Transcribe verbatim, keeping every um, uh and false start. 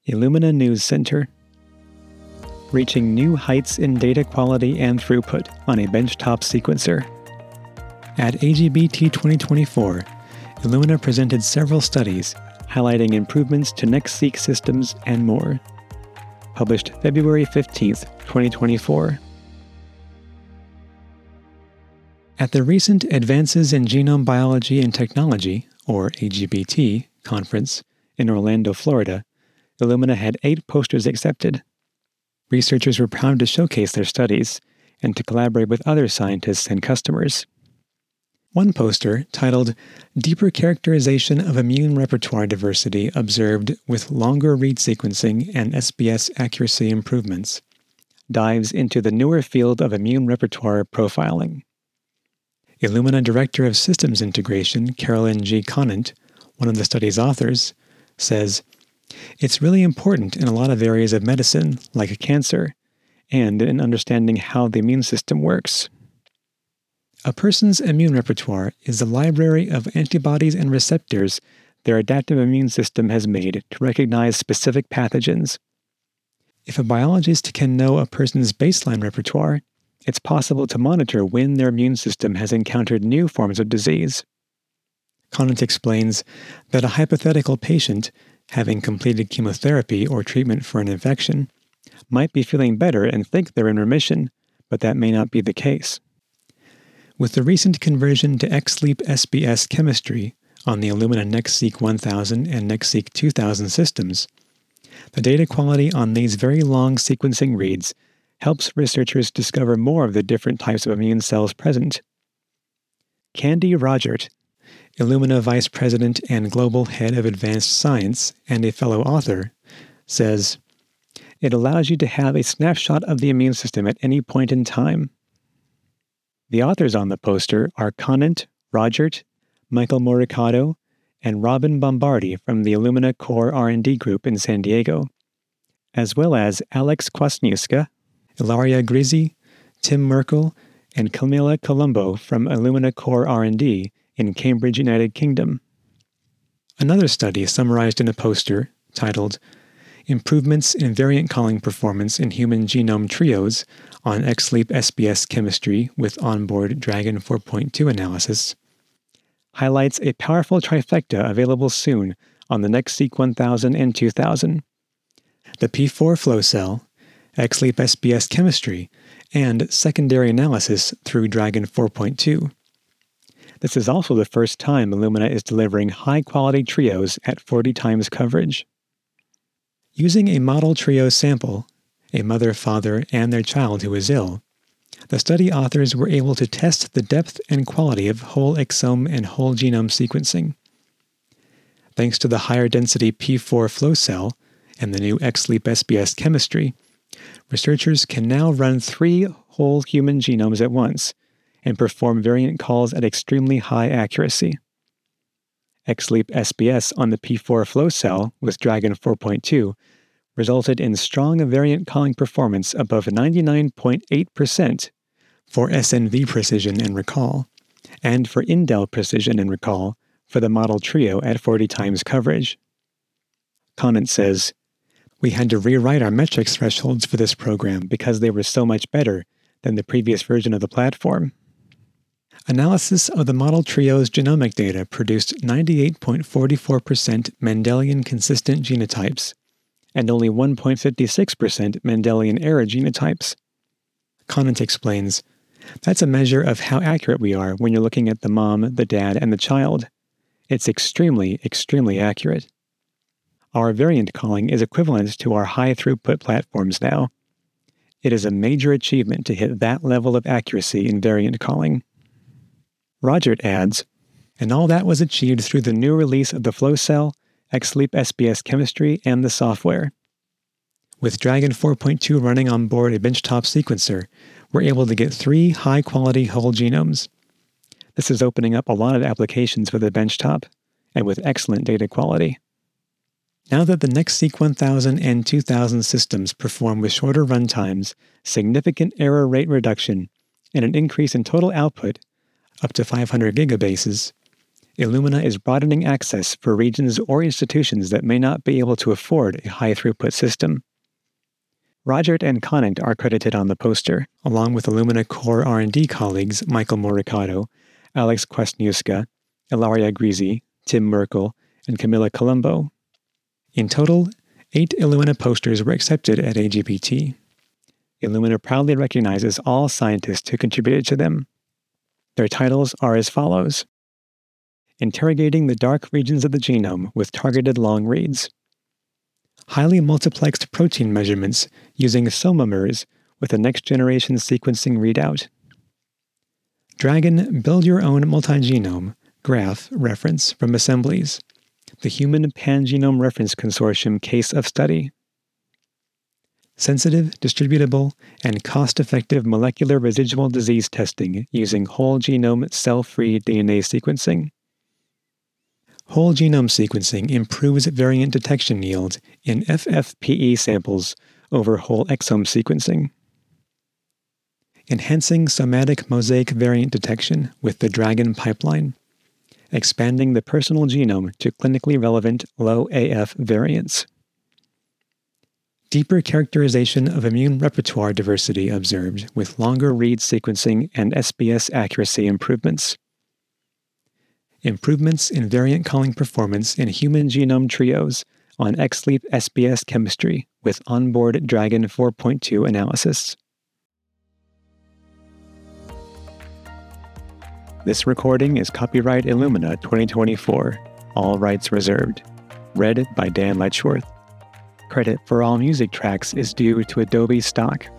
Illumina News Center. Reaching new heights in data quality and throughput on a benchtop sequencer. At A G B T twenty twenty-four, Illumina presented several studies highlighting improvements to NextSeq systems and more. Published February fifteenth, twenty twenty-four. At the recent Advances in Genome Biology and Technology, or A G B T, conference in Orlando, Florida, Illumina had eight posters accepted. Researchers were proud to showcase their studies and to collaborate with other scientists and customers. One poster, titled Deeper Characterization of Immune Repertoire Diversity Observed with Longer Read Sequencing and S B S Accuracy Improvements, dives into the newer field of immune repertoire profiling. Illumina Director of Systems Integration, Carolyn G. Conant, one of the study's authors, says, "It's really important in a lot of areas of medicine, like cancer, and in understanding how the immune system works. A person's immune repertoire is the library of antibodies and receptors their adaptive immune system has made to recognize specific pathogens. If a biologist can know a person's baseline repertoire, it's possible to monitor when their immune system has encountered new forms of disease." Conant explains that a hypothetical patient, having completed chemotherapy or treatment for an infection, might be feeling better and think they're in remission, but that may not be the case. With the recent conversion to XLEAP S B S chemistry on the Illumina NextSeq one thousand and NextSeq two thousand systems, the data quality on these very long sequencing reads helps researchers discover more of the different types of immune cells present. Candy Rogert, Illumina Vice President and Global Head of Advanced Science and a fellow author, says, "It allows you to have a snapshot of the immune system at any point in time." The authors on the poster are Conant, Rogert, Michael Moricato, and Robin Bombardi from the Illumina Core R and D Group in San Diego, as well as Alex Kwasniewska, Ilaria Grizzi, Tim Merkel, and Camila Colombo from Illumina Core R and D in Cambridge, United Kingdom. Another study summarized in a poster titled Improvements in Variant Calling Performance in Human Genome Trios on XLEAP S B S Chemistry with Onboard Dragon four point two Analysis highlights a powerful trifecta available soon on the NextSeq one thousand and two thousand. The P four flow cell, XLEAP S B S Chemistry, and secondary analysis through Dragon four point two. This is also the first time Illumina is delivering high-quality trios at forty times coverage. Using a model trio sample, a mother, father, and their child who is ill, the study authors were able to test the depth and quality of whole exome and whole genome sequencing. Thanks to the higher density P four flow cell and the new XLEAP S B S chemistry, researchers can now run three whole human genomes at once and perform variant calls at extremely high accuracy. XLEAP S B S on the P four flow cell with Dragon four point two resulted in strong variant calling performance above ninety-nine point eight percent for S N V precision and recall, and for indel precision and recall for the model trio at forty times coverage. Conant says, "We had to rewrite our metrics thresholds for this program because they were so much better than the previous version of the platform." Analysis of the model trio's genomic data produced ninety-eight point four four percent Mendelian consistent genotypes and only one point five six percent Mendelian error genotypes. Conant explains, "That's a measure of how accurate we are when you're looking at the mom, the dad, and the child. It's extremely, extremely accurate. Our variant calling is equivalent to our high-throughput platforms now. It is a major achievement to hit that level of accuracy in variant calling." Rogert adds, "And all that was achieved through the new release of the flow cell, XLEAP S B S chemistry, and the software. With Dragon four point two running on board a benchtop sequencer, we're able to get three high-quality whole genomes. This is opening up a lot of applications for the benchtop, and with excellent data quality." Now that the NextSeq one thousand and two thousand systems perform with shorter runtimes, significant error rate reduction, and an increase in total output, up to five hundred gigabases, Illumina is broadening access for regions or institutions that may not be able to afford a high-throughput system. Rogert and Conant are credited on the poster, along with Illumina core R and D colleagues Michael Moricato, Alex Kwasniewska, Ilaria Grisi, Tim Merkel, and Camilla Colombo. In total, eight Illumina posters were accepted at A G B T. Illumina proudly recognizes all scientists who contributed to them. Their titles are as follows: Interrogating the dark regions of the genome with targeted long reads. Highly multiplexed protein measurements using SOMAmers with a next-generation sequencing readout. Dragon Build Your Own Multigenome Graph Reference from Assemblies, the Human Pangenome Reference Consortium Case of Study. Sensitive, distributable, and cost-effective molecular residual disease testing using whole genome cell-free D N A sequencing. Whole genome sequencing improves variant detection yield in F F P E samples over whole exome sequencing. Enhancing somatic mosaic variant detection with the DRAGON pipeline, expanding the personal genome to clinically relevant low A F variants. Deeper characterization of immune repertoire diversity observed with longer read sequencing and S B S accuracy improvements. Improvements in variant calling performance in human genome trios on XLEAP S B S chemistry with onboard DRAGON four point two analysis. This recording is copyright Illumina twenty twenty-four, all rights reserved. Read by Dan Letchworth. Credit for all music tracks is due to Adobe stock.